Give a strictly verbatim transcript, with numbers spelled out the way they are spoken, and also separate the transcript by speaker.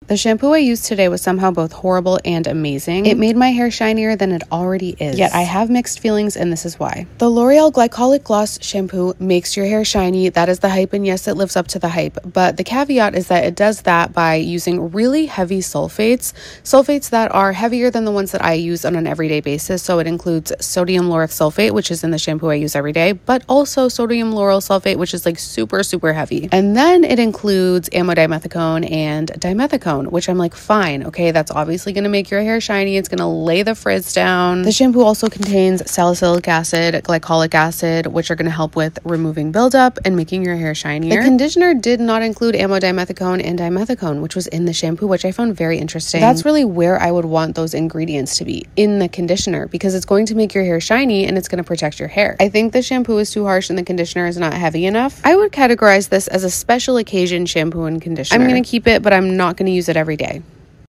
Speaker 1: The shampoo I used today was somehow both horrible and amazing. It made my hair shinier than it already is. Yet I have mixed feelings, and this is why. The L'Oreal Glycolic Gloss shampoo makes your hair shiny. That is the hype, and yes, it lives up to the hype. But the caveat is that it does that by using really heavy sulfates. Sulfates that are heavier than the ones that I use on an everyday basis. So it includes sodium lauryl sulfate, which is in the shampoo I use every day, but also sodium lauryl sulfate, which is like super, super heavy. And then it includes amodimethicone and dimethicone, which I'm like, fine, okay, that's obviously going to make your hair shiny. It's going to lay the frizz down. The shampoo also contains salicylic acid, glycolic acid, which are going to help with removing buildup and making your hair shinier. The conditioner did not include amodimethicone and dimethicone, which was in the shampoo, which I found very interesting. That's really where I would want those ingredients to be, in the conditioner, because it's going to make your hair shiny and it's going to protect your hair. I think the shampoo is too harsh and the conditioner is not heavy enough. I would categorize this as a special occasion shampoo and conditioner. I'm going to keep it, but I'm not going to use it every day.